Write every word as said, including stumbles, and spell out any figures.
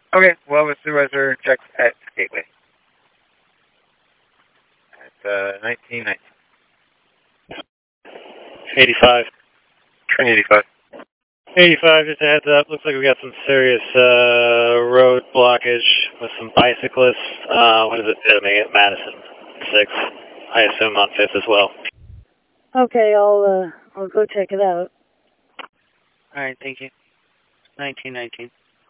Okay, well, the supervisor checks at Gateway. At uh, nineteen nineteen. eighty-five. Train eighty-five. eighty-five, just a heads up. Looks like we got some serious uh, road blockage with some bicyclists. Uh, what is it? At Madison. six. I assume on fifth as well. Okay, I'll, uh, I'll go check it out. All right, thank you. nineteen nineteen.